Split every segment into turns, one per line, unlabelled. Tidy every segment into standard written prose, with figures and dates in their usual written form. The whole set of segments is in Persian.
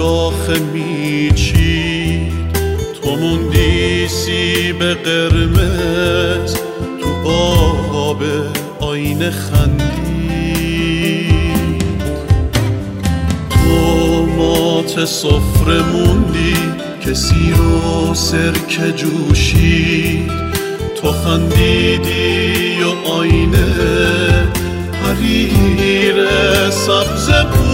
شاخه میچید، تو موندی سیب قرمز، تو آب آینه خندی. تو مات سفره موندی که سیر و سرکه جوشید، تو خندیدی و آینه حریر سبز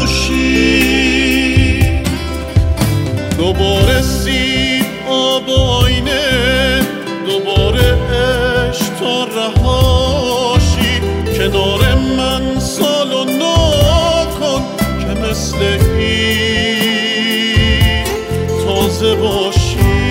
پوشید. دوباره سیب آب آینه، دوباره عشق تا رهاشی. کنار من سال و نو کن که مثل این تازه باشی.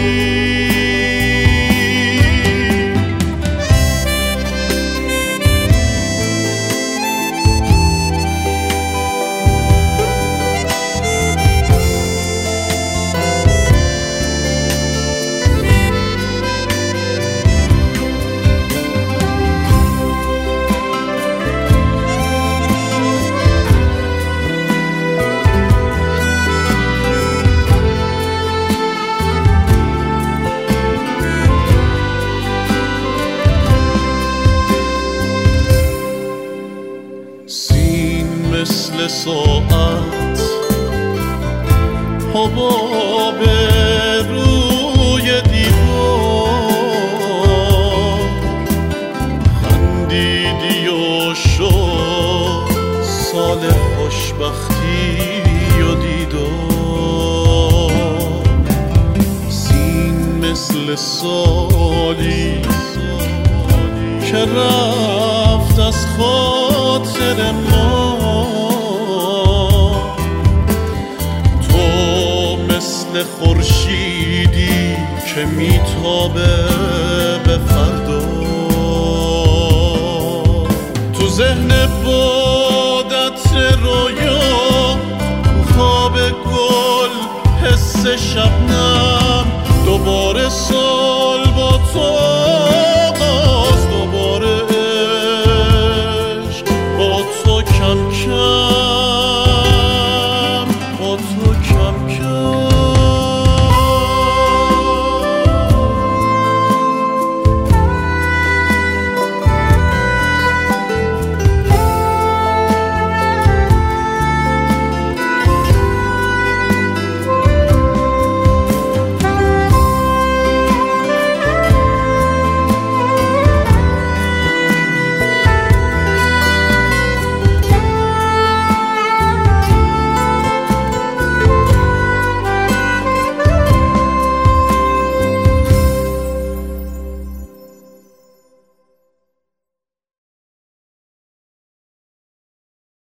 مثل ساعت حباب روی دیوار، خندیدی و شد سال خوشبختی و دیدار. سین مثل سالی که رفت از خاطر ما، مثل خورشیدی که میتابه به فردا. تو ذهن بادت رویا، تو خواب گل حس شبنم، دوباره سال با تو آغاز، دوباره عشق با تو کم کم، با تو